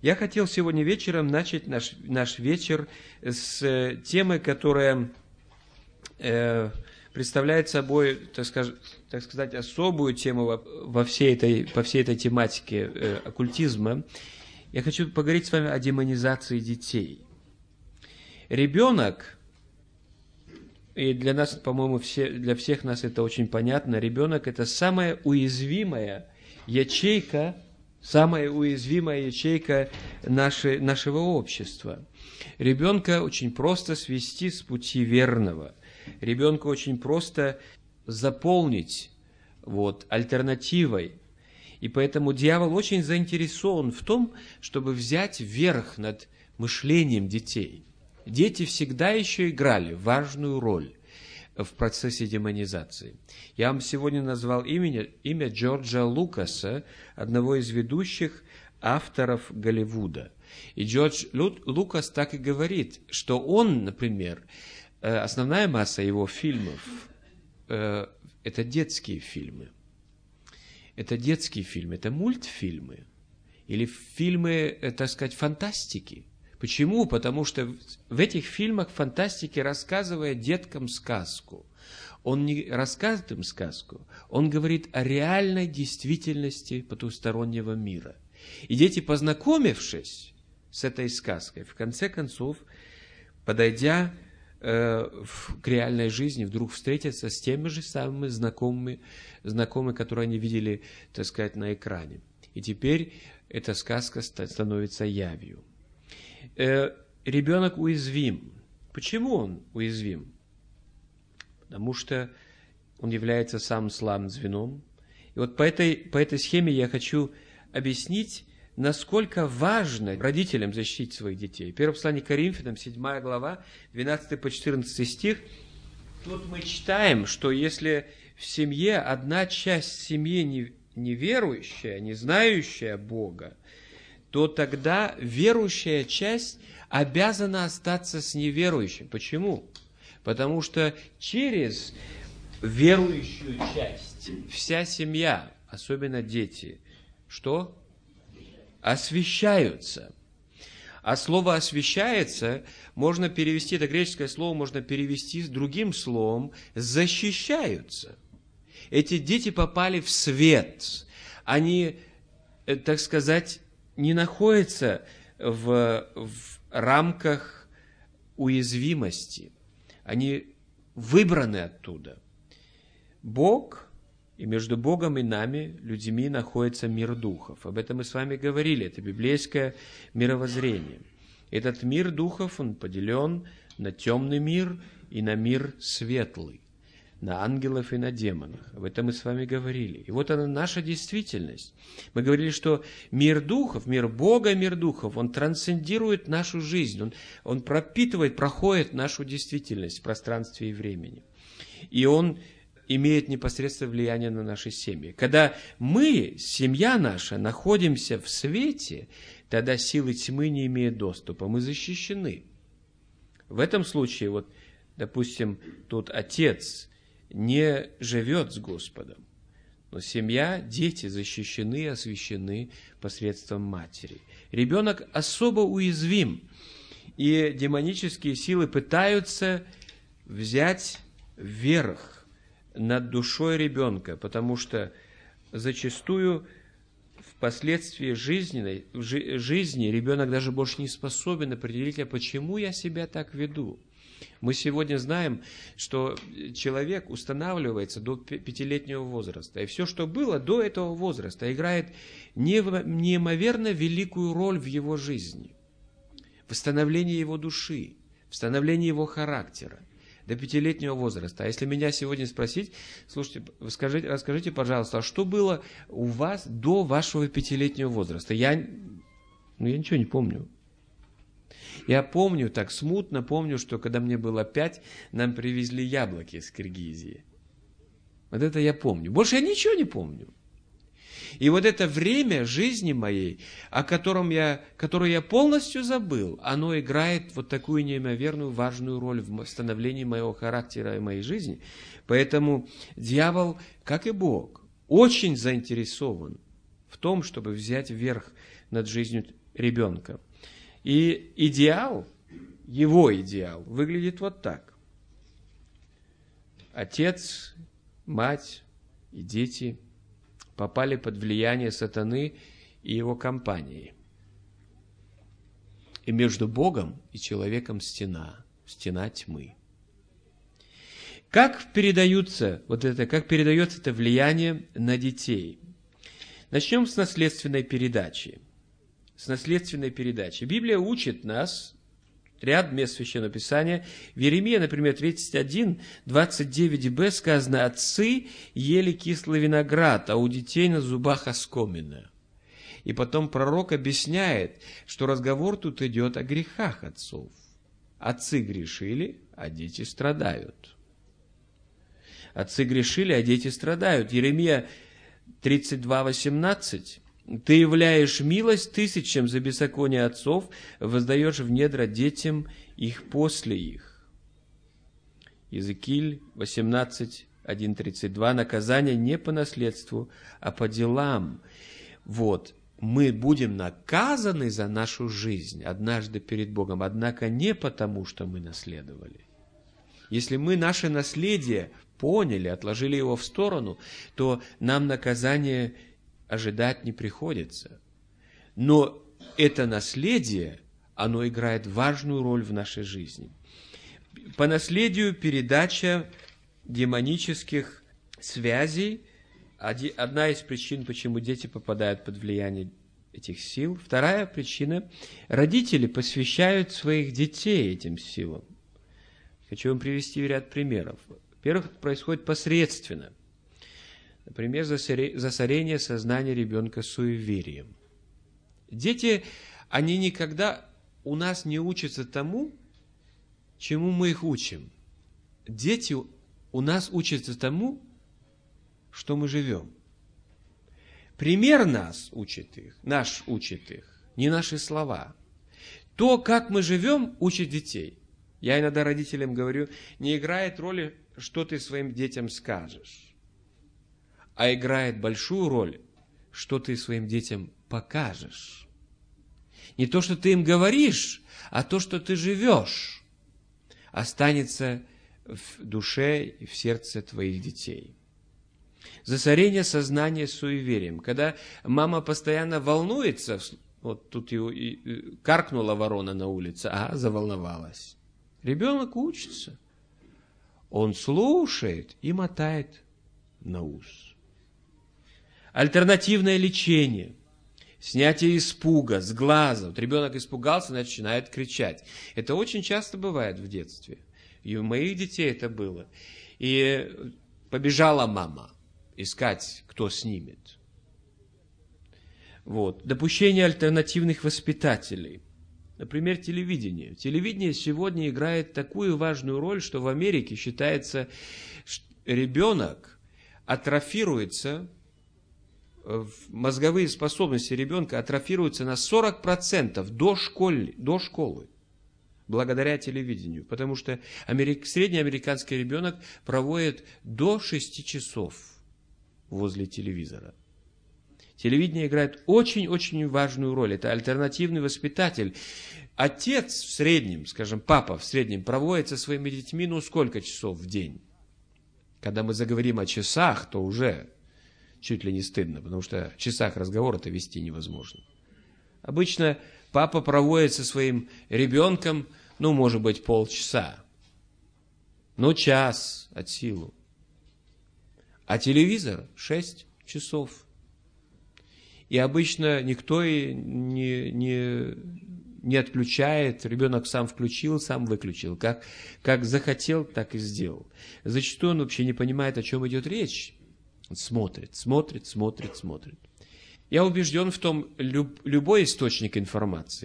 Я хотел сегодня вечером начать наш вечер с темы, которая представляет собой, так сказать, особую тему по всей этой тематике оккультизма. Я хочу поговорить с вами о демонизации детей. Ребенок, и для нас, по-моему, для всех нас это очень понятно, ребенок – это самая уязвимая ячейка нашего общества. Ребенка очень просто свести с пути верного. Ребенка очень просто заполнить альтернативой. И поэтому дьявол очень заинтересован в том, чтобы взять верх над мышлением детей. Дети всегда еще играли важную роль в процессе демонизации. Я вам сегодня назвал имя Джорджа Лукаса, одного из ведущих авторов Голливуда. И Джордж Лукас так и говорит, что он, например, основная масса его фильмов это детские фильмы. Это детские фильмы, это мультфильмы или фильмы, так сказать, фантастики. Почему? Потому что в этих фильмах фантастики, рассказывая деткам сказку, он не рассказывает им сказку, он говорит о реальной действительности потустороннего мира. И дети, познакомившись с этой сказкой, в конце концов, подойдя к реальной жизни, вдруг встретятся с теми же самыми знакомыми, которые они видели, так сказать, на экране. И теперь эта сказка становится явью. Ребенок уязвим. Почему он уязвим? Потому что он является самым слабым звеном. И вот по этой схеме я хочу объяснить, насколько важно родителям защитить своих детей. Первое послание к Коринфянам, 7 глава, 12 по 14 стих. Тут мы читаем, что если в семье одна часть семьи неверующая, не знающая Бога, то тогда верующая часть обязана остаться с неверующим. Почему? Потому что через верующую часть вся семья, особенно дети, что? Освящаются. А слово «освящается» можно перевести, это греческое слово можно перевести с другим словом «защищаются». Эти дети попали в свет. Они, так сказать, не находятся в рамках уязвимости. Они выбраны оттуда. Бог, и между Богом и нами, людьми, находится мир духов. Об этом мы с вами говорили. Это библейское мировоззрение. Этот мир духов, он поделен на темный мир и на мир светлый, на ангелов и на демонов. Об этом мы с вами говорили. И вот она наша действительность. Мы говорили, что мир духов, мир Бога, мир духов, он трансцендирует нашу жизнь, он пропитывает, проходит нашу действительность в пространстве и времени. И он имеет непосредственное влияние на наши семьи. Когда мы, семья наша, находимся в свете, тогда силы тьмы не имеют доступа. Мы защищены. В этом случае, допустим, тут отец не живет с Господом, но семья, дети защищены, освящены посредством матери. Ребенок особо уязвим, и демонические силы пытаются взять верх над душой ребенка, потому что зачастую впоследствии жизни ребенок даже больше не способен определить, а почему я себя так веду. Мы сегодня знаем, что человек устанавливается до 5-летнего возраста, и все, что было до этого возраста, играет неимоверно великую роль в его жизни, в становлении его души, в становлении его характера. До 5-летнего возраста. А если меня сегодня спросить, слушайте, расскажите, пожалуйста, а что было у вас до вашего 5-летнего возраста? Я ничего не помню. Я помню, так смутно помню, что когда мне было 5, нам привезли яблоки из Киргизии. Вот это я помню. Больше я ничего не помню. И вот это время жизни моей, которое я полностью забыл, оно играет вот такую неимоверную важную роль в становлении моего характера и моей жизни. Поэтому дьявол, как и Бог, очень заинтересован в том, чтобы взять верх над жизнью ребенка. И идеал, его идеал, выглядит вот так. Отец, мать и дети попали под влияние сатаны и его компании. И между Богом и человеком стена тьмы. Как передается это влияние на детей? Начнем с наследственной передачи. Библия учит нас, ряд мест Священного Писания, в Иеремии, например, 31, 29б сказано: «Отцы ели кислый виноград, а у детей на зубах оскомина». И потом пророк объясняет, что разговор тут идет о грехах отцов. Отцы грешили, а дети страдают. Отцы грешили, а дети страдают. Иеремия 32:18. «Ты являешь милость тысячам за беззаконие отцов, воздаешь в недра детям их после их». Иезекииль 18:1-32. «Наказание не по наследству, а по делам». Вот. Мы будем наказаны за нашу жизнь однажды перед Богом, однако не потому, что мы наследовали. Если мы наше наследие поняли, отложили его в сторону, то нам наказание ожидать не приходится. Но это наследие, оно играет важную роль в нашей жизни. По наследию передача демонических связей – одна из причин, почему дети попадают под влияние этих сил. Вторая причина – родители посвящают своих детей этим силам. Хочу вам привести ряд примеров. Во-первых, это происходит посредственно. Например, засорение сознания ребенка суеверием. Дети, они никогда у нас не учатся тому, чему мы их учим. Дети у нас учатся тому, что мы живем. Пример наш учит их, не наши слова. То, как мы живем, учит детей. Я иногда родителям говорю, не играет роли, что ты своим детям скажешь, а играет большую роль, что ты своим детям покажешь. Не то, что ты им говоришь, а то, что ты живешь, останется в душе и в сердце твоих детей. Засорение сознания суеверием. Когда мама постоянно волнуется, вот тут и каркнула ворона на улице, заволновалась. Ребенок учится. Он слушает и мотает на ус. Альтернативное лечение. Снятие испуга с глаза. Вот ребенок испугался, начинает кричать. Это очень часто бывает в детстве. И у моих детей это было. И побежала мама искать, кто снимет. Вот. Допущение альтернативных воспитателей. Например, телевидение. Телевидение сегодня играет такую важную роль, что в Америке считается, что ребенок атрофируется, мозговые способности ребенка атрофируются на 40% до школы, благодаря телевидению. Потому что среднеамериканский ребенок проводит до 6 часов возле телевизора. Телевидение играет очень-очень важную роль. Это альтернативный воспитатель. Отец в среднем, папа в среднем проводит со своими детьми, сколько часов в день? Когда мы заговорим о часах, то уже чуть ли не стыдно, потому что в часах разговор-то вести невозможно. Обычно папа проводит со своим ребенком, может быть, полчаса. Час от силы. А телевизор 6 часов. И обычно никто и не отключает, ребенок сам включил, сам выключил. Как захотел, так и сделал. Зачастую он вообще не понимает, о чем идет речь. Он смотрит. Я убежден в том, любой источник информации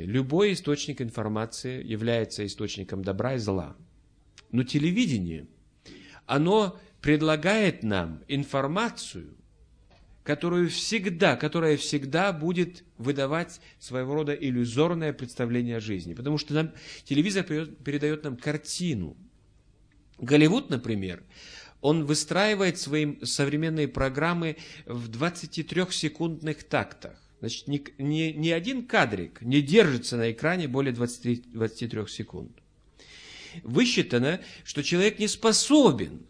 является источником добра и зла. Но телевидение, оно предлагает нам информацию, которая всегда будет выдавать своего рода иллюзорное представление о жизни. Потому что телевизор передает нам картину. Голливуд, например, он выстраивает свои современные программы в 23-секундных тактах. Значит, ни один кадрик не держится на экране более 23 секунд. Высчитано, что человек не способен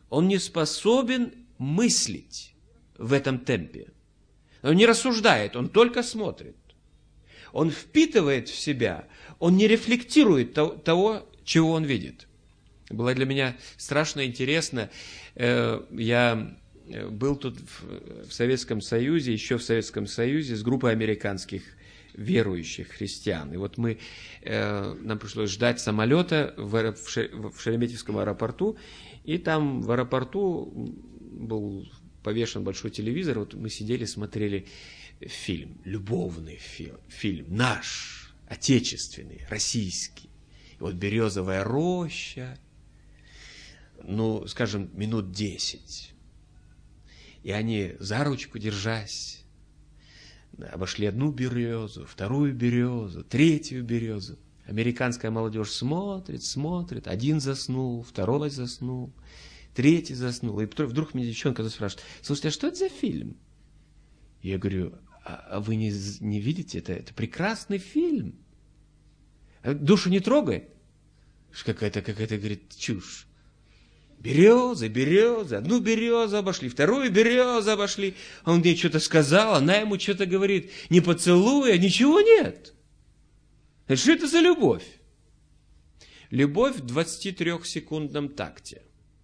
мыслить в этом темпе. Он не рассуждает, он только смотрит. Он впитывает в себя, он не рефлектирует того, чего он видит. Было для меня страшно интересно. Я был тут в Советском Союзе, еще в Советском Союзе, с группой американских верующих христиан. И вот нам пришлось ждать самолета в Шереметьевском аэропорту, и там в аэропорту был повешен большой телевизор, вот мы сидели, смотрели фильм, любовный фильм, наш, отечественный, российский. И вот «Березовая роща», скажем, минут 10. И они за ручку держась, обошли одну березу, вторую березу, третью березу. Американская молодежь смотрит, один заснул, второй заснул, третий заснул. И вдруг мне девчонка спрашивает: слушайте, а что это за фильм? Я говорю: а вы не видите? Это прекрасный фильм. Душу не трогает? Какая-то, говорит, чушь. Березы, одну березу обошли, вторую березу обошли. Он мне что-то сказал, она ему что-то говорит. Не поцелуя, ничего нет. Что это за любовь? Любовь в 23-секундном такте.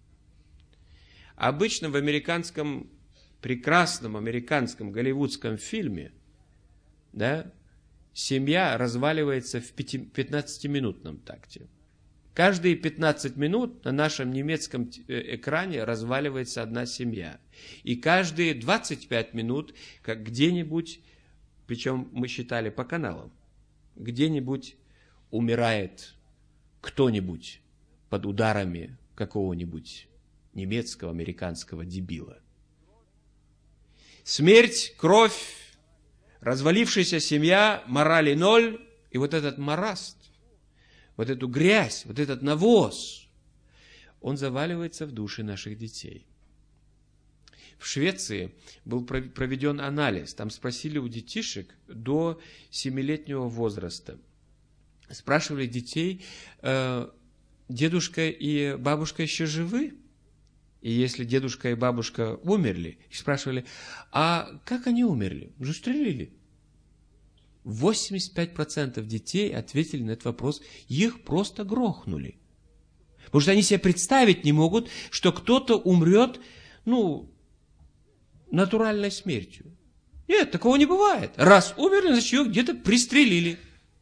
Обычно в прекрасном американском голливудском фильме, семья разваливается в 15-минутном такте. Каждые 15 минут на нашем немецком экране разваливается одна семья. И каждые 25 минут, как где-нибудь, причем мы считали по каналам, где-нибудь умирает кто-нибудь под ударами какого-нибудь немецкого, американского дебила. Смерть, кровь, развалившаяся семья, морали ноль, и вот этот мараст, вот эту грязь, вот этот навоз, он заваливается в души наших детей. В Швеции был проведен анализ. Там спросили у детишек до 7-летнего возраста. Спрашивали детей: дедушка и бабушка еще живы? И если дедушка и бабушка умерли, их спрашивали: а как они умерли? Застрелили. 85% детей ответили на этот вопрос: их просто грохнули. Потому что они себе представить не могут, что кто-то умрет, натуральной смертью. Нет, такого не бывает. Раз умерли, значит, ее где-то пристрелили.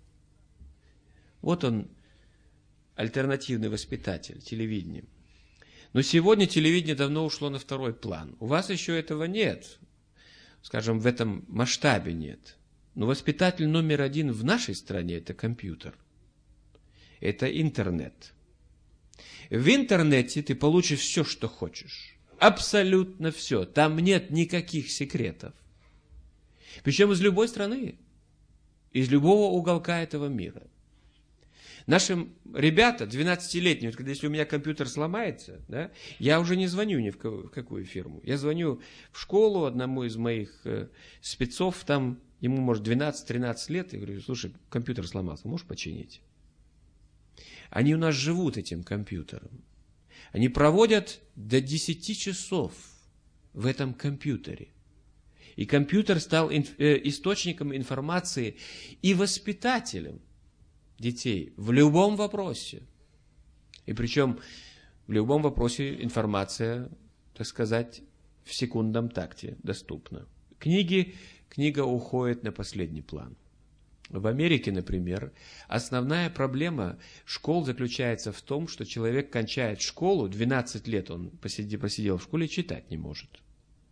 Вот он, альтернативный воспитатель, телевидение. Но сегодня телевидение давно ушло на второй план. У вас еще этого нет. Скажем, в этом масштабе нет. Но воспитатель номер один в нашей стране – это компьютер. Это интернет. В интернете ты получишь все, что хочешь. Абсолютно все. Там нет никаких секретов. Причем из любой страны. Из любого уголка этого мира. Нашим ребята, 12-летние, если у меня компьютер сломается, я уже не звоню ни в какую фирму. Я звоню в школу одному из моих спецов, там ему, может, 12-13 лет, и говорю: слушай, компьютер сломался, можешь починить? Они у нас живут этим компьютером. Они проводят до 10 часов в этом компьютере. И компьютер стал источником информации и воспитателем детей в любом вопросе. И причем в любом вопросе информация, так сказать, в секундном такте доступна. Книга уходит на последний план. В Америке, например, основная проблема школ заключается в том, что человек кончает школу, 12 лет он просидел в школе, читать не может.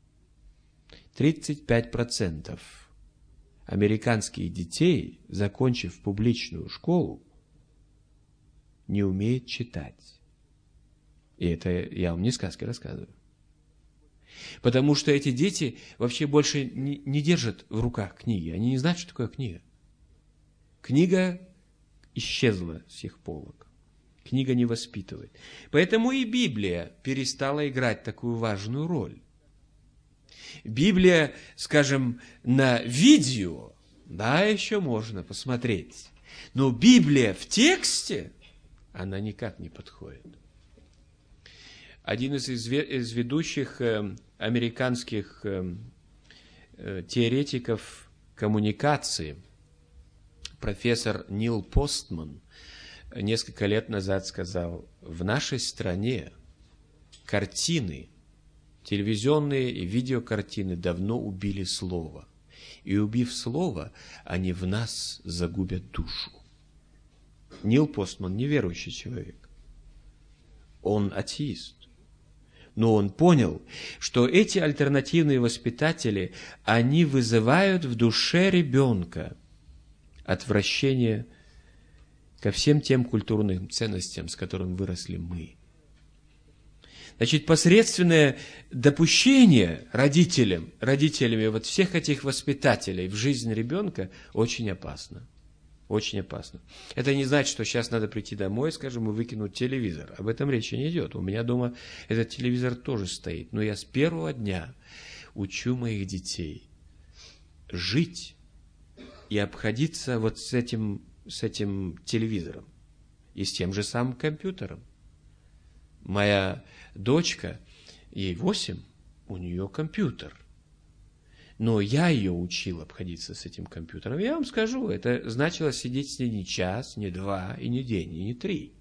35% американских детей, закончив публичную школу, не умеют читать. И это я вам не сказки рассказываю. Потому что эти дети вообще больше не держат в руках книги. Они не знают, что такое книга. Книга исчезла с их полок. Книга не воспитывает. Поэтому и Библия перестала играть такую важную роль. Библия, скажем, на видео Да, еще можно посмотреть. Но Библия в тексте, она никак не подходит. Один из ведущих американских теоретиков коммуникации, профессор Нил Постман, несколько лет назад сказал: в нашей стране картины, телевизионные и видеокартины давно убили слово. И убив слово, они в нас загубят душу. Нил Постман неверующий человек. Он атеист. Но он понял, что эти альтернативные воспитатели, они вызывают в душе ребенка отвращение ко всем тем культурным ценностям, с которыми выросли мы. Значит, посредственное допущение родителями вот всех этих воспитателей в жизнь ребенка очень опасно. Очень опасно. Это не значит, что сейчас надо прийти домой, скажем, и выкинуть телевизор. Об этом речи не идет. У меня дома этот телевизор тоже стоит. Но я с первого дня учу моих детей жить и обходиться вот с этим телевизором и с тем же самым компьютером. Моя дочка, ей 8, у нее компьютер. Но я ее учил обходиться с этим компьютером. Я вам скажу, это значило сидеть с ней не час, не 2, и не день, и не 3.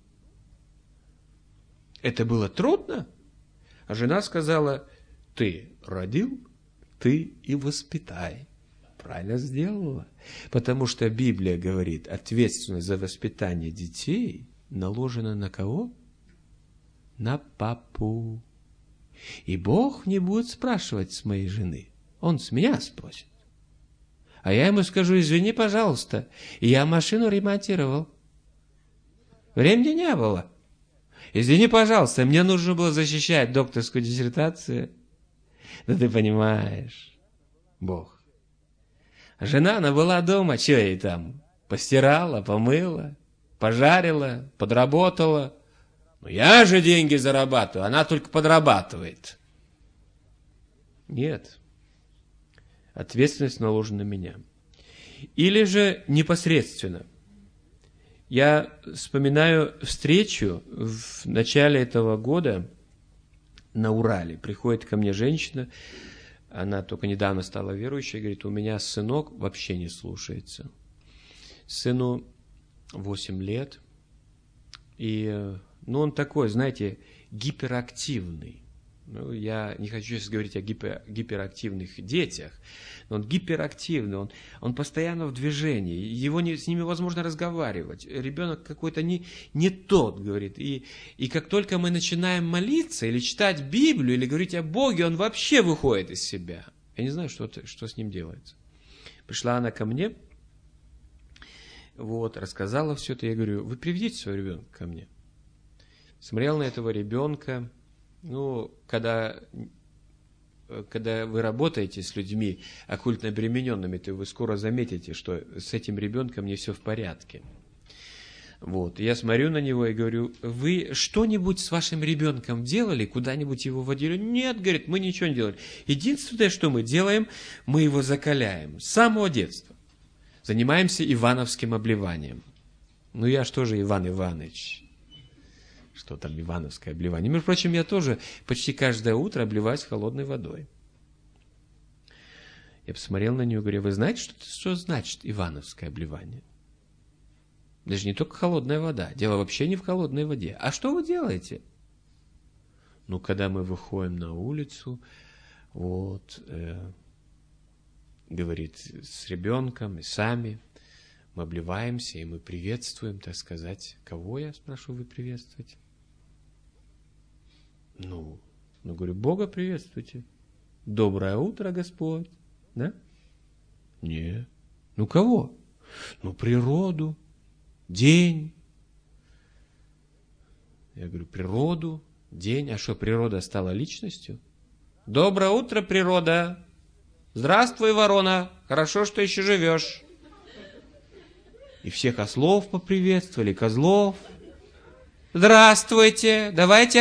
Это было трудно. А жена сказала: ты родил, ты и воспитай. Правильно сделала. Потому что Библия говорит, ответственность за воспитание детей наложена на кого? На папу. И Бог не будет спрашивать с моей жены. Он с меня спросит. А я ему скажу: извини, пожалуйста, я машину ремонтировал. Времени не было. Извини, пожалуйста, мне нужно было защищать докторскую диссертацию. Да ты понимаешь, Бог. А жена, она была дома, что ей там? Постирала, помыла, пожарила, подработала. Но я же деньги зарабатываю, она только подрабатывает. Нет. Ответственность наложена на меня. Или же непосредственно. Я вспоминаю встречу в начале этого года на Урале. Приходит ко мне женщина, она только недавно стала верующей, говорит: у меня сынок вообще не слушается. Сыну 8 лет, и он такой, знаете, гиперактивный. Я не хочу сейчас говорить о гиперактивных детях, но он гиперактивный, он постоянно в движении, с ними возможно разговаривать. Ребенок какой-то не тот, говорит. И как только мы начинаем молиться или читать Библию, или говорить о Боге, он вообще выходит из себя. Я не знаю, что с ним делается. Пришла она ко мне, рассказала все это. Я говорю: вы приведите своего ребенка ко мне. Смотрел на этого ребенка. Когда вы работаете с людьми оккультно обремененными, то вы скоро заметите, что с этим ребенком не все в порядке. Я смотрю на него и говорю: вы что-нибудь с вашим ребенком делали, куда-нибудь его водили? Нет, говорит, мы ничего не делали. Единственное, что мы делаем, мы его закаляем. С самого детства. Занимаемся ивановским обливанием. Я что же Иван Иванович? Что там ивановское обливание? Между прочим, я тоже почти каждое утро обливаюсь холодной водой. Я посмотрел на нее и говорю: вы знаете, что значит ивановское обливание? Даже не только холодная вода. Дело вообще не в холодной воде. А что вы делаете? Когда мы выходим на улицу, говорит, с ребенком и сами, мы обливаемся, и мы приветствуем, так сказать. Кого, я спрашиваю, вы приветствуете? Говорю: Бога приветствуйте. Доброе утро, Господь. Да? Нет. Кого? Природу, день. Я говорю: природу, день. А что, природа стала личностью? Доброе утро, природа. Здравствуй, ворона. Хорошо, что еще живешь. И всех ослов поприветствовали, козлов. Здравствуйте, давайте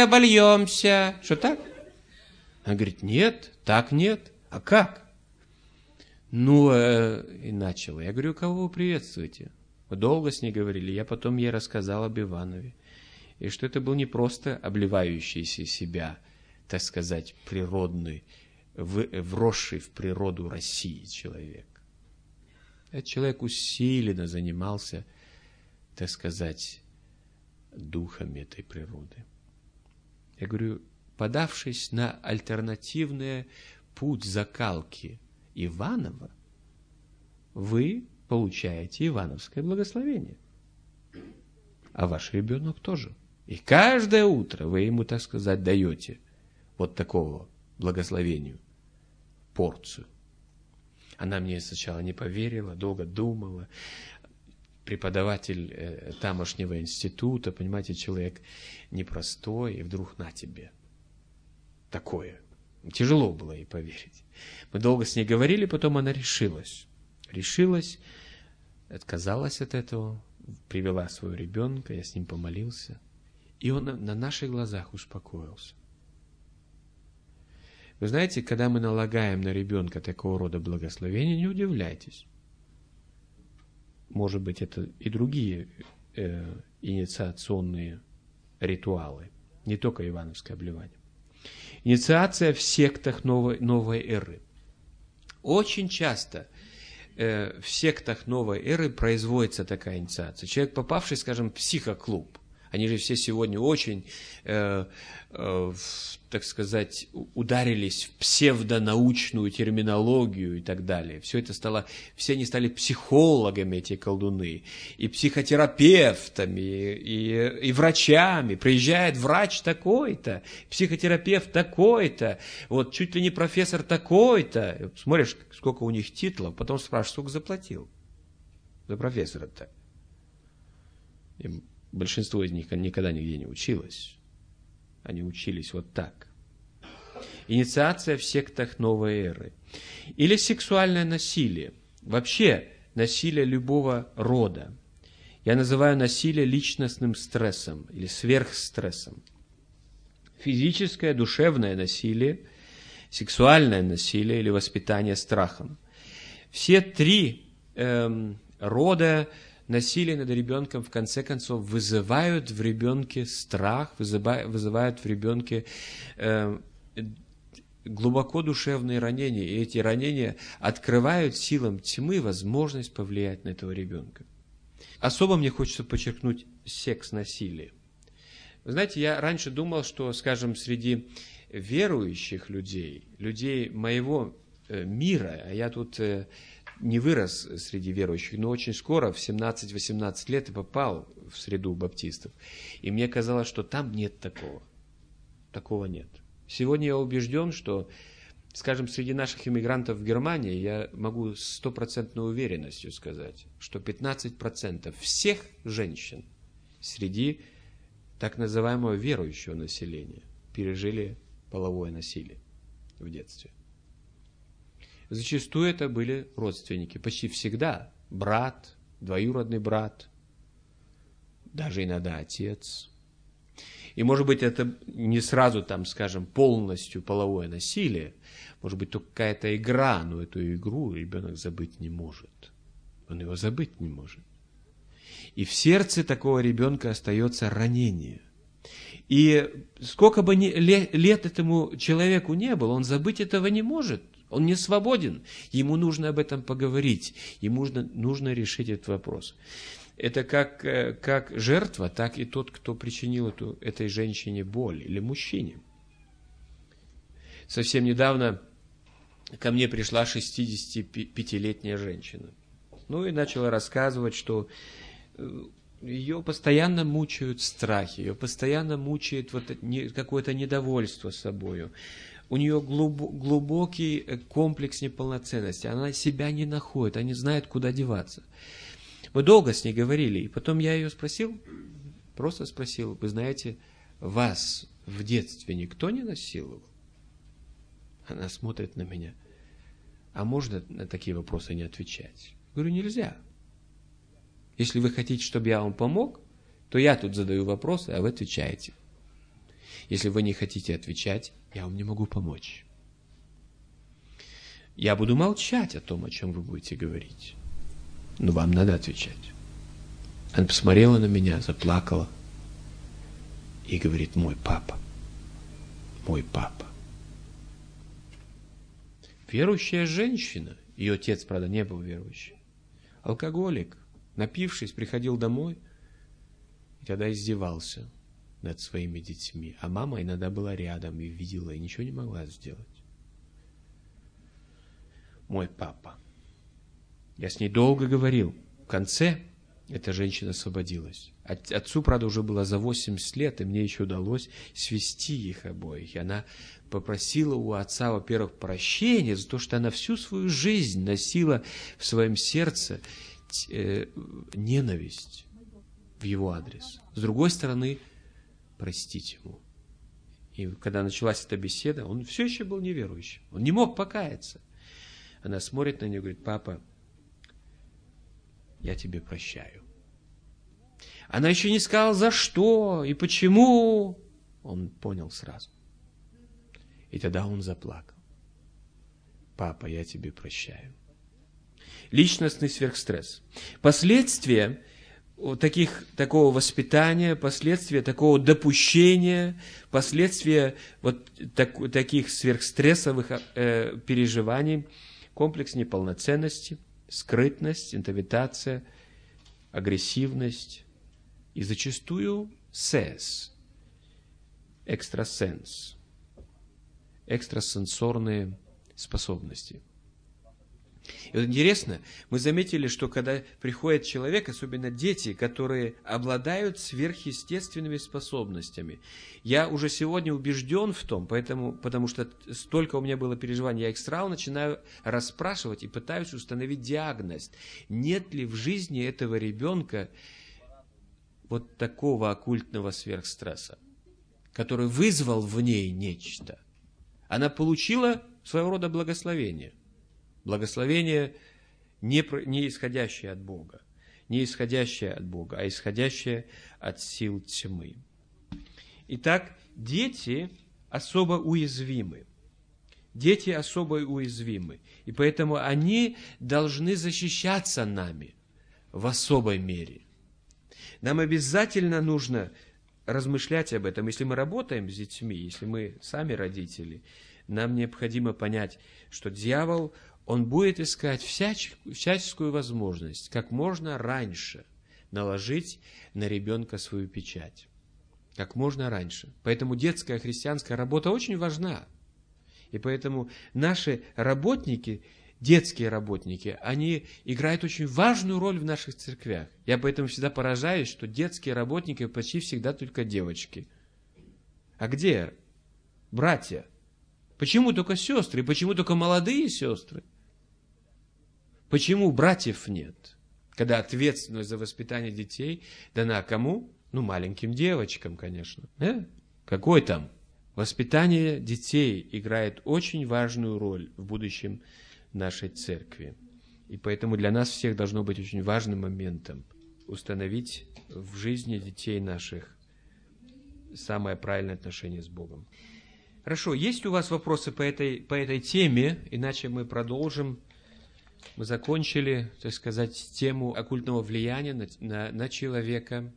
обольемся. Что так? Она говорит: нет, так нет. А как? И начала. Я говорю, кого вы приветствуете? Мы долго с ней говорили. Я потом ей рассказал об Иванове. И что это был не просто обливающийся себя, так сказать, природный, вросший в природу России человек. Этот человек усиленно занимался, так сказать, духами этой природы. Я говорю, подавшись на альтернативный путь закалки Иванова, вы получаете ивановское благословение. А ваш ребенок тоже. И каждое утро вы ему, так сказать, даете вот такого благословению порцию. Она мне сначала не поверила, долго думала. Преподаватель тамошнего института, понимаете, человек непростой, и вдруг на тебе. Такое. Тяжело было ей поверить. Мы долго с ней говорили, потом она решилась. Решилась, отказалась от этого, привела своего ребенка, я с ним помолился. И он на наших глазах успокоился. Вы знаете, когда мы налагаем на ребенка такого рода благословения, не удивляйтесь. Может быть, это и другие инициационные ритуалы, не только ивановское обливание. Инициация в сектах новой эры. Очень часто в сектах новой эры производится такая инициация. Человек, попавший, скажем, в психоклуб, они же все сегодня очень, так сказать, ударились в псевдонаучную терминологию и так далее. Все они стали психологами, эти колдуны, и психотерапевтами, и врачами. Приезжает врач такой-то, психотерапевт такой-то, вот чуть ли не профессор такой-то. Смотришь, сколько у них титулов, потом спрашиваешь, сколько заплатил за профессора-то. Большинство из них никогда нигде не училось. Они учились вот так. Инициация в сектах новой эры. Или сексуальное насилие. Вообще, насилие любого рода. Я называю насилие личностным стрессом или сверхстрессом. Физическое, душевное насилие, сексуальное насилие или воспитание страхом. Все три рода насилие над ребенком, в конце концов, вызывают в ребенке страх, вызывают в ребенке глубоко душевные ранения. И эти ранения открывают силам тьмы возможность повлиять на этого ребенка. Особо мне хочется подчеркнуть секс-насилие. Вы знаете, я раньше думал, что, скажем, среди верующих людей моего мира, а я тут не вырос среди верующих, но очень скоро, в 17-18 лет, и попал в среду баптистов. И мне казалось, что там нет такого. Такого нет. Сегодня я убежден, что, скажем, среди наших иммигрантов в Германии, я могу с 100% уверенностью сказать, что 15% всех женщин среди так называемого верующего населения пережили половое насилие в детстве. Зачастую это были родственники, почти всегда брат, двоюродный брат, даже иногда отец. И может быть это не сразу там, скажем, полностью половое насилие, может быть только какая-то игра, но эту игру ребенок забыть не может. Он его забыть не может. И в сердце такого ребенка остается ранение. И сколько бы лет этому человеку не было, он забыть этого не может. Он не свободен, ему нужно об этом поговорить, ему нужно решить этот вопрос. Это как жертва, так и тот, кто причинил этой женщине боль, или мужчине. Совсем недавно ко мне пришла 65-летняя женщина. И начала рассказывать, что ее постоянно мучают страхи, ее постоянно мучает какое-то недовольство собою. У нее глубокий комплекс неполноценности. Она себя не находит, она не знает, куда деваться. Мы долго с ней говорили, и потом я ее просто спросил, вы знаете, вас в детстве никто не насиловал? Она смотрит на меня. А можно на такие вопросы не отвечать? Я говорю, нельзя. Если вы хотите, чтобы я вам помог, то я тут задаю вопросы, а вы отвечаете. Если вы не хотите отвечать, я вам не могу помочь. Я буду молчать о том, о чем вы будете говорить. Но вам надо отвечать. Она посмотрела на меня, заплакала и говорит: мой папа, мой папа. Верующая женщина, ее отец, правда, не был верующим, алкоголик, напившись, приходил домой и тогда издевался над своими детьми. А мама иногда была рядом и видела, и ничего не могла сделать. Мой папа. Я с ней долго говорил. В конце эта женщина освободилась. Отцу, правда, уже было за 80 лет, и мне еще удалось свести их обоих. И она попросила у отца, во-первых, прощения за то, что она всю свою жизнь носила в своем сердце ненависть в его адрес. С другой стороны, простить ему. И когда началась эта беседа, он все еще был неверующим. Он не мог покаяться. Она смотрит на него и говорит: папа, я тебе прощаю. Она еще не сказала, за что и почему. Он понял сразу. И тогда он заплакал. Папа, я тебе прощаю. Личностный сверхстресс. Последствия такого воспитания, последствия такого допущения, последствия таких сверхстрессовых переживаний: комплекс неполноценности, скрытность, интровертация, агрессивность и зачастую экстрасенсорные способности. И вот интересно, мы заметили, что когда приходит человек, особенно дети, которые обладают сверхъестественными способностями, я уже сегодня убежден в том, потому что столько у меня было переживаний, я их сразу начинаю расспрашивать и пытаюсь установить диагноз. Нет ли в жизни этого ребенка вот такого оккультного сверхстресса, который вызвал в ней нечто? Она получила своего рода благословение. Благословение, не исходящее от Бога, а исходящее от сил тьмы. Итак, дети особо уязвимы. Дети особо уязвимы. И поэтому они должны защищаться нами в особой мере. Нам обязательно нужно размышлять об этом. Если мы работаем с детьми, если мы сами родители, нам необходимо понять, что дьявол, он будет искать всяческую возможность как можно раньше наложить на ребенка свою печать. Как можно раньше. Поэтому детская христианская работа очень важна. И поэтому наши работники, детские работники, они играют очень важную роль в наших церквях. Я поэтому всегда поражаюсь, что детские работники почти всегда только девочки. А где братья? Почему только сестры? Почему только молодые сестры? Почему братьев нет? Когда ответственность за воспитание детей дана кому? Маленьким девочкам, конечно. Какой там? Воспитание детей играет очень важную роль в будущем нашей церкви. И поэтому для нас всех должно быть очень важным моментом установить в жизни детей наших самое правильное отношение с Богом. Хорошо, есть у вас вопросы по этой теме? Иначе мы продолжим. Мы закончили, так сказать, тему оккультного влияния на человека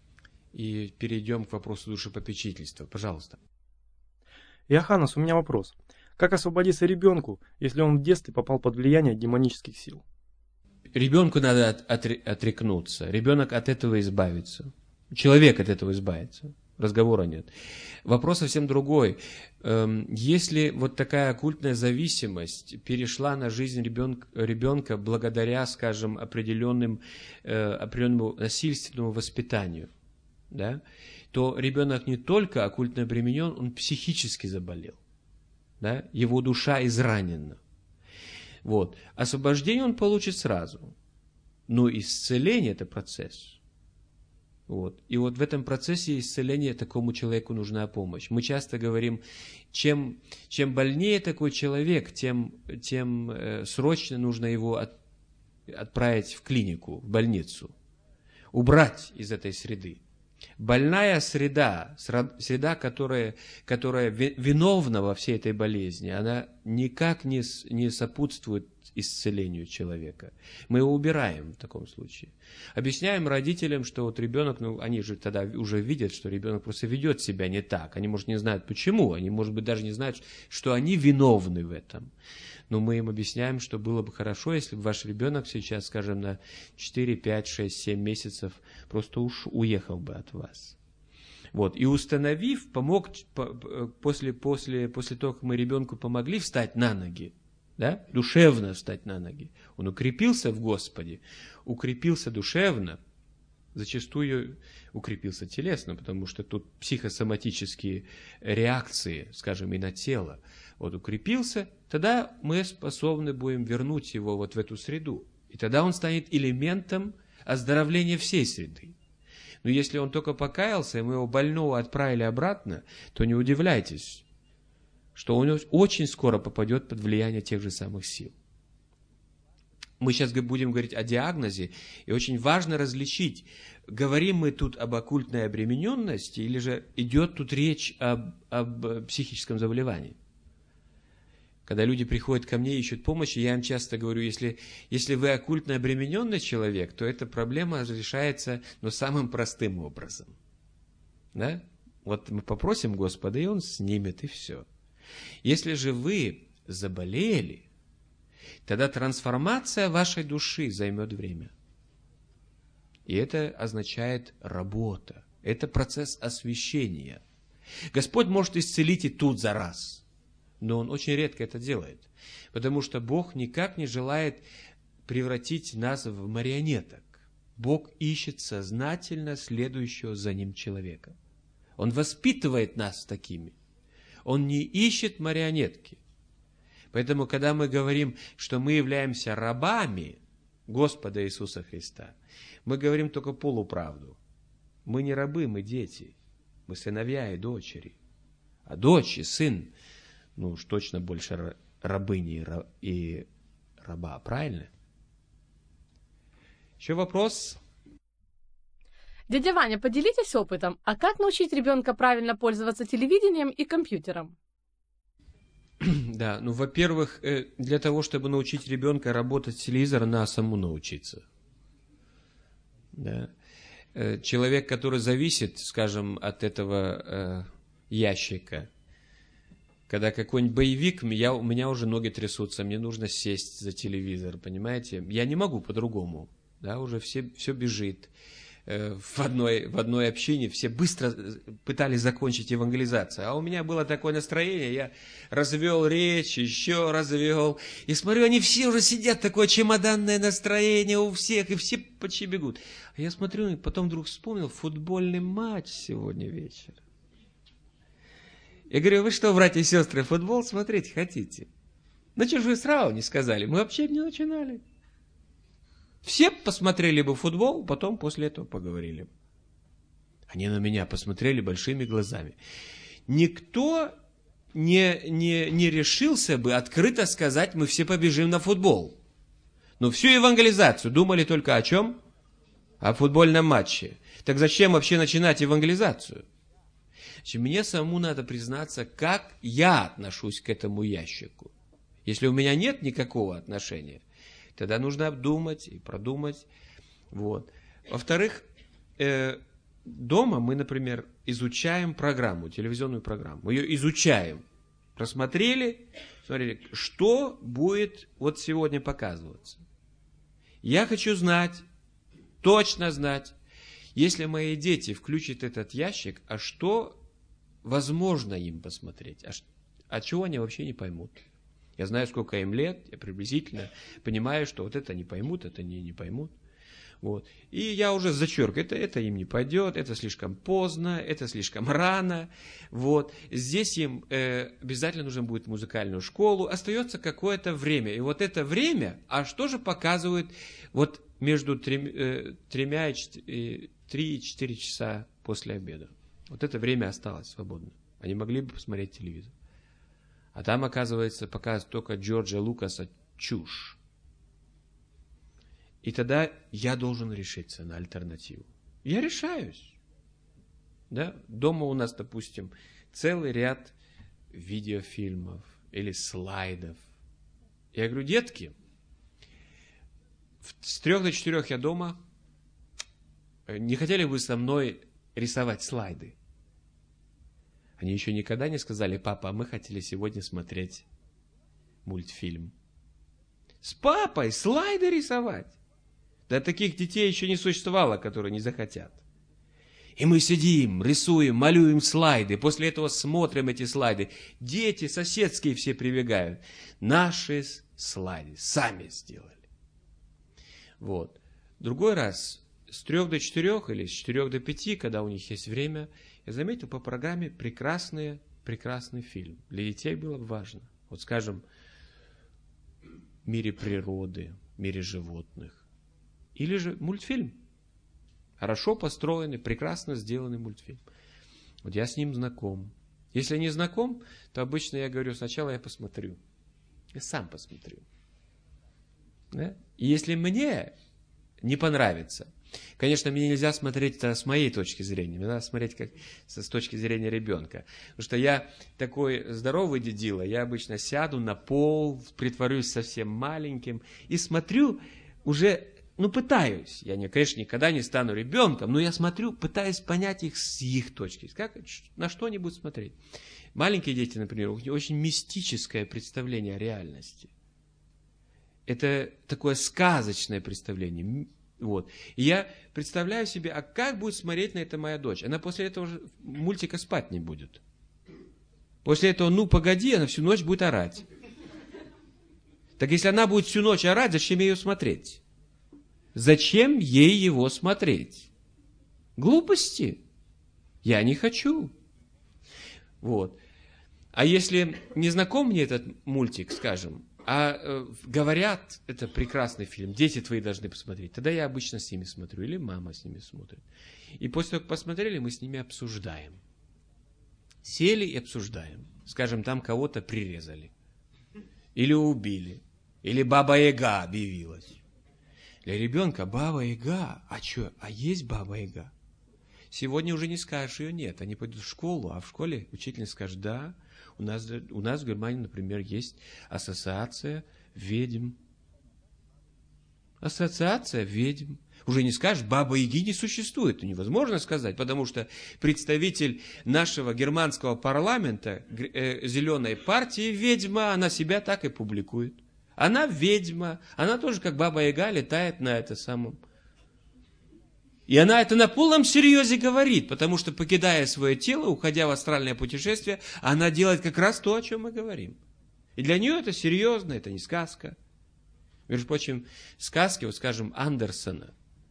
и перейдем к вопросу душепопечительства. Пожалуйста. Иоханнес, у меня вопрос. Как освободиться ребенку, если он в детстве попал под влияние демонических сил? Ребенку надо отрекнуться, ребенок от этого избавится, человек от этого избавится. Разговора нет. Вопрос совсем другой. Если вот такая оккультная зависимость перешла на жизнь ребенка благодаря, скажем, определенному насильственному воспитанию, да, то ребенок не только оккультно обременен, он психически заболел. Да, его душа изранена. Вот. Освобождение он получит сразу. Но исцеление – это процесс. Вот. И вот в этом процессе исцеления такому человеку нужна помощь. Мы часто говорим, чем больнее такой человек, тем срочно нужно его отправить в клинику, в больницу, убрать из этой среды. Больная среда, которая виновна во всей этой болезни, она никак не сопутствует исцелению человека. Мы его убираем в таком случае. Объясняем родителям, что вот ребенок, они же тогда уже видят, что ребенок просто ведет себя не так. Они, может, не знают почему, они, может быть, даже не знают, что они виновны в этом. Но мы им объясняем, что было бы хорошо, если бы ваш ребенок сейчас, скажем, на 4, 5, 6, 7 месяцев просто уехал бы от вас. Вот. И установив, помог, после того, как мы ребенку помогли встать на ноги, да, душевно встать на ноги, он укрепился в Господе, укрепился душевно, зачастую укрепился телесно, потому что тут психосоматические реакции, скажем, и на тело. Вот укрепился, тогда мы способны будем вернуть его вот в эту среду. И тогда он станет элементом оздоровления всей среды. Но если он только покаялся, и мы его больного отправили обратно, то не удивляйтесь, что он очень скоро попадет под влияние тех же самых сил. Мы сейчас будем говорить о диагнозе, и очень важно различить, говорим мы тут об оккультной обремененности, или же идет тут речь об психическом заболевании. Когда люди приходят ко мне и ищут помощи, я им часто говорю, если вы оккультно обремененный человек, то эта проблема разрешается, самым простым образом. Да? Вот мы попросим Господа, и Он снимет, и все. Если же вы заболели, тогда трансформация вашей души займет время. И это означает работа. Это процесс освящения. Господь может исцелить и тут за раз. Но Он очень редко это делает. Потому что Бог никак не желает превратить нас в марионеток. Бог ищет сознательно следующего за Ним человека. Он воспитывает нас такими. Он не ищет марионетки. Поэтому, когда мы говорим, что мы являемся рабами Господа Иисуса Христа, мы говорим только полуправду. Мы не рабы, мы дети. Мы сыновья и дочери. А дочь и сын, уж точно больше рабыни и раба, правильно? Еще вопрос? Дядя Ваня, поделитесь опытом. А как научить ребенка правильно пользоваться телевидением и компьютером? Да, во-первых, для того, чтобы научить ребенка работать с телевизором, надо самому научиться. Да. Человек, который зависит, скажем, от этого ящика, когда какой-нибудь боевик, у меня уже ноги трясутся, мне нужно сесть за телевизор, понимаете? Я не могу по-другому, да, уже все бежит. В одной общине все быстро пытались закончить евангелизацию. А у меня было такое настроение, я развел речь, еще развел. И смотрю, они все уже сидят, такое чемоданное настроение у всех, и все почти бегут. А я смотрю, и потом вдруг вспомнил футбольный матч сегодня вечером. Я говорю, вы что, братья и сестры, футбол смотреть хотите? Ну что же вы сразу не сказали? Мы вообще не начинали. Все посмотрели бы футбол, потом после этого поговорили бы. Они на меня посмотрели большими глазами. Никто не решился бы открыто сказать, мы все побежим на футбол. Но всю евангелизацию думали только о чем? О футбольном матче. Так зачем вообще начинать евангелизацию? Мне самому надо признаться, как я отношусь к этому ящику. Если у меня нет никакого отношения, тогда нужно обдумать и продумать. Вот. Во-вторых, дома мы, например, изучаем программу, телевизионную программу. Мы ее изучаем. Просмотрели, смотрели, что будет вот сегодня показываться. Я хочу знать, точно знать, если мои дети включат этот ящик, а что возможно им посмотреть, а чего они вообще не поймут. Я знаю, сколько им лет, я приблизительно понимаю, что вот это не поймут, это не поймут. Вот. И я уже зачеркиваю, это им не пойдет, это слишком поздно, это слишком рано. Вот. Здесь им обязательно нужно будет музыкальную школу, остается какое-то время. И вот это время, а что же показывает вот между 3 и 4 часа после обеда? Вот это время осталось свободно. Они могли бы посмотреть телевизор. А там, оказывается, показывают только Джорджа Лукаса чушь. И тогда я должен решиться на альтернативу. Я решаюсь. Да? Дома у нас, допустим, целый ряд видеофильмов или слайдов. Я говорю, детки, с 3 до 4 я дома. Не хотели бы вы со мной рисовать слайды? Они еще никогда не сказали, папа, а мы хотели сегодня смотреть мультфильм. С папой слайды рисовать? Да таких детей еще не существовало, которые не захотят. И мы сидим, рисуем, малюем слайды, после этого смотрим эти слайды. Дети соседские все прибегают. Наши слайды сами сделали. Вот. Другой раз, с 3 до 4 или с 4 до 5, когда у них есть время, я заметил по программе прекрасный фильм. Для детей было важно. Вот скажем, в мире природы, в мире животных. Или же мультфильм. Хорошо построенный, прекрасно сделанный мультфильм. Вот я с ним знаком. Если не знаком, то обычно я говорю, сначала я посмотрю. Я сам посмотрю. Да? И если мне не понравится, конечно, мне нельзя смотреть это с моей точки зрения, мне надо смотреть как с точки зрения ребенка. Потому что я такой здоровый дедила, я обычно сяду на пол, притворюсь совсем маленьким и смотрю уже, пытаюсь. Я, конечно, никогда не стану ребенком, но я смотрю, пытаюсь понять их с их точки. На что они будут смотреть. Маленькие дети, например, у них очень мистическое представление о реальности. Это такое сказочное представление. Вот. И я представляю себе, а как будет смотреть на это моя дочь? Она после этого мультика спать не будет. После этого, погоди, она всю ночь будет орать. Так если она будет всю ночь орать, зачем ее смотреть? Зачем ей его смотреть? Глупости. Я не хочу. Вот. А если не знаком мне этот мультик, скажем, а говорят, это прекрасный фильм, дети твои должны посмотреть, тогда я обычно с ними смотрю, или мама с ними смотрит. И после того, как посмотрели, мы с ними обсуждаем. Сели и обсуждаем. Скажем, там кого-то прирезали, или убили, или Баба-Яга объявилась. Для ребенка Баба-Яга, а что, а есть Баба-Яга? Сегодня уже не скажешь, ее нет. Они пойдут в школу, а в школе учительница скажет, да, у нас в Германии, например, есть ассоциация ведьм. Ассоциация ведьм. Уже не скажешь, Баба-Яги не существует. Это невозможно сказать, потому что представитель нашего германского парламента, зеленой партии, ведьма, она себя так и публикует. Она ведьма, она тоже, как Баба-Яга, летает на это самом. И она это на полном серьезе говорит, потому что, покидая свое тело, уходя в астральное путешествие, она делает как раз то, о чем мы говорим. И для нее это серьезно, это не сказка. Между прочим, сказки, вот скажем, Андерсон,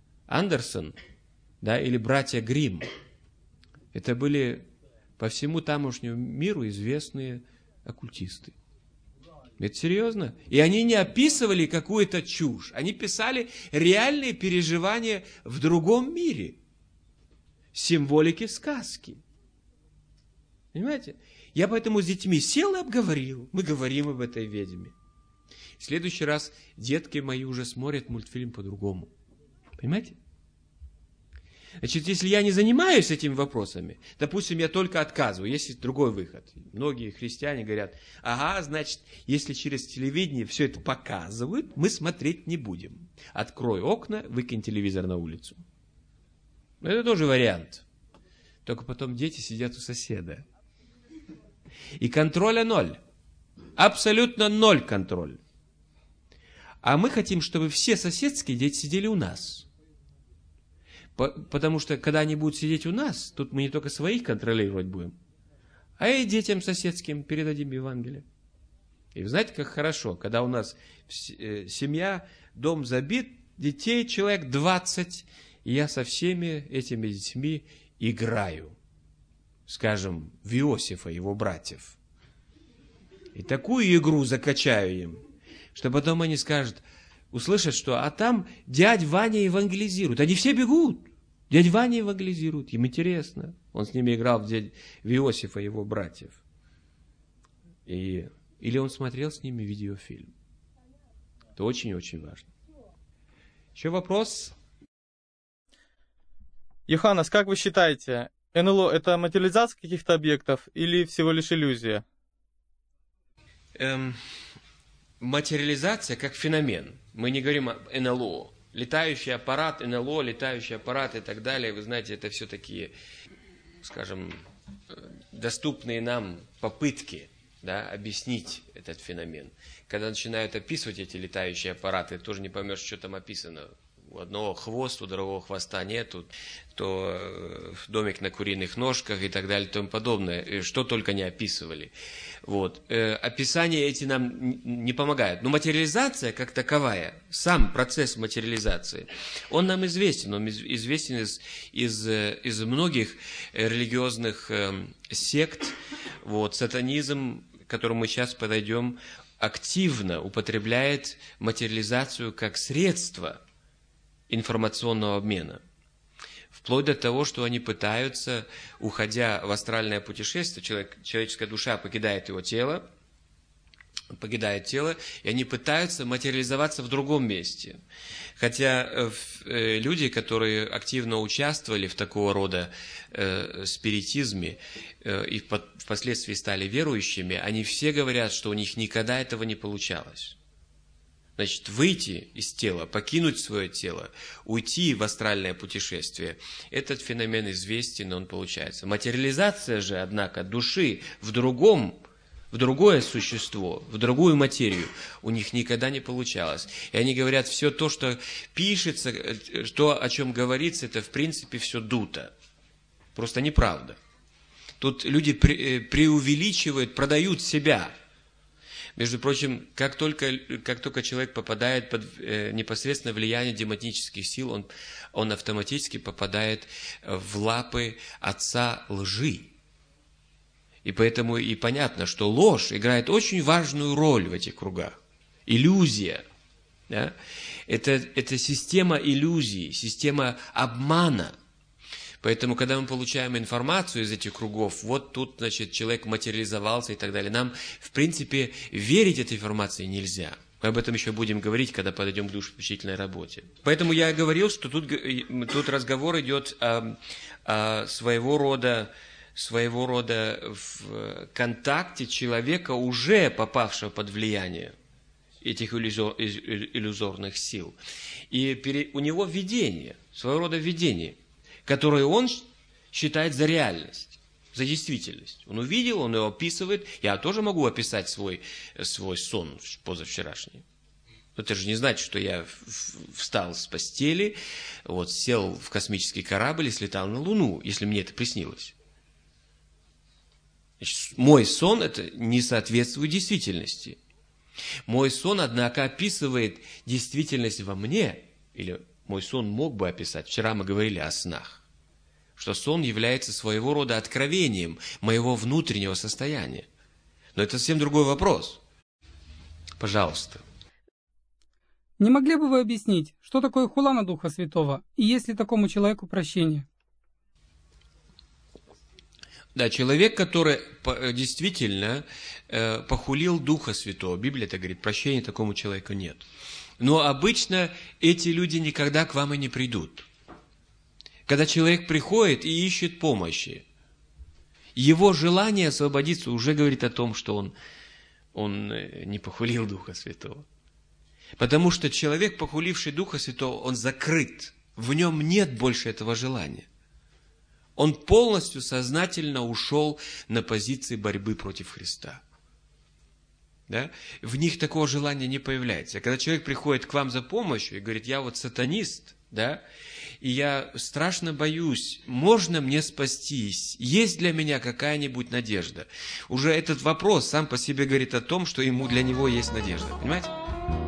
да, или братья Гримм, это были по всему тамошнему миру известные оккультисты. Это серьезно? И они не описывали какую-то чушь. Они писали реальные переживания в другом мире. Символики сказки. Понимаете? Я поэтому с детьми сел и обговорил. Мы говорим об этой ведьме. В следующий раз детки мои уже смотрят мультфильм по-другому. Понимаете? Значит, если я не занимаюсь этими вопросами, допустим, я только отказываю, есть другой выход. Многие христиане говорят, ага, значит, если через телевидение все это показывают, мы смотреть не будем. Открой окна, выкинь телевизор на улицу. Это тоже вариант. Только потом дети сидят у соседа. И контроля ноль. Абсолютно ноль контроль. А мы хотим, чтобы все соседские дети сидели у нас. Потому что, когда они будут сидеть у нас, тут мы не только своих контролировать будем, а и детям соседским передадим Евангелие. И вы знаете, как хорошо, когда у нас семья, дом забит, детей человек 20, и я со всеми этими детьми играю, скажем, в Иосифа, его братьев. И такую игру закачаю им, что потом они скажут, услышат, что а там дядь Ваня евангелизирует. Они все бегут. Дядь Ваня евангелизирует. Им интересно. Он с ними играл в Иосифа, его братьев. Или он смотрел с ними видеофильм. Это очень-очень важно. Еще вопрос? Йоханнес, как вы считаете, НЛО — это материализация каких-то объектов или всего лишь иллюзия? Материализация как феномен. Мы не говорим о НЛО. Летающий аппарат, НЛО, летающий аппарат и так далее, вы знаете, это все такие, скажем, доступные нам попытки, да, объяснить этот феномен. Когда начинают описывать эти летающие аппараты, тоже не поймешь, что там описано. У одного хвост, у другого хвоста нету, то домик на куриных ножках и так далее и тому подобное. Что только не описывали. Вот. Описания эти нам не помогают. Но материализация как таковая, сам процесс материализации, он нам известен. Он известен из многих религиозных сект. Вот. Сатанизм, к которому мы сейчас подойдем, активно употребляет материализацию как средство информационного обмена. Вплоть до того, что они пытаются, уходя в астральное путешествие, человеческая душа покидает тело, и они пытаются материализоваться в другом месте. Хотя люди, которые активно участвовали в такого рода спиритизме и впоследствии стали верующими, они все говорят, что у них никогда этого не получалось. Значит, выйти из тела, покинуть свое тело, уйти в астральное путешествие. Этот феномен известен, он получается. Материализация же, однако, души в другое существо, в другую материю, у них никогда не получалось. И они говорят, все то, что пишется, то, о чем говорится, это в принципе все дуто. Просто неправда. Тут люди преувеличивают, продают себя. Между прочим, как только человек попадает под непосредственно влияние демонических сил, он автоматически попадает в лапы отца лжи. И поэтому и понятно, что ложь играет очень важную роль в этих кругах. Иллюзия. Да? Это система иллюзий, система обмана. Поэтому, когда мы получаем информацию из этих кругов, вот тут, значит, человек материализовался и так далее, нам, в принципе, верить этой информации нельзя. Мы об этом еще будем говорить, когда подойдем к душеспасительной работе. Поэтому я говорил, что тут разговор идет о своего рода в контакте человека, уже попавшего под влияние этих иллюзорных сил. И у него видение, своего рода видение, которое он считает за реальность, за действительность. Он увидел, он его описывает. Я тоже могу описать свой сон позавчерашний. Это же не значит, что я встал с постели, вот, сел в космический корабль и слетал на Луну, если мне это приснилось. Значит, мой сон это не соответствует действительности. Мой сон, однако, описывает действительность во мне, или мой сон мог бы описать. Вчера мы говорили о снах, что сон является своего рода откровением моего внутреннего состояния. Но это совсем другой вопрос. Пожалуйста. Не могли бы вы объяснить, что такое хула на Духа Святого, и есть ли такому человеку прощение? Да, человек, который действительно похулил Духа Святого, Библия это говорит, прощения такому человеку нет. Но обычно эти люди никогда к вам и не придут. Когда человек приходит и ищет помощи, его желание освободиться уже говорит о том, что он не похулил Духа Святого. Потому что человек, похуливший Духа Святого, он закрыт. В нем нет больше этого желания. Он полностью сознательно ушел на позиции борьбы против Христа. Да? В них такого желания не появляется. Когда человек приходит к вам за помощью и говорит, я вот сатанист, да, и я страшно боюсь, можно мне спастись, есть для меня какая-нибудь надежда. Уже этот вопрос сам по себе говорит о том, что для него есть надежда. Понимаете?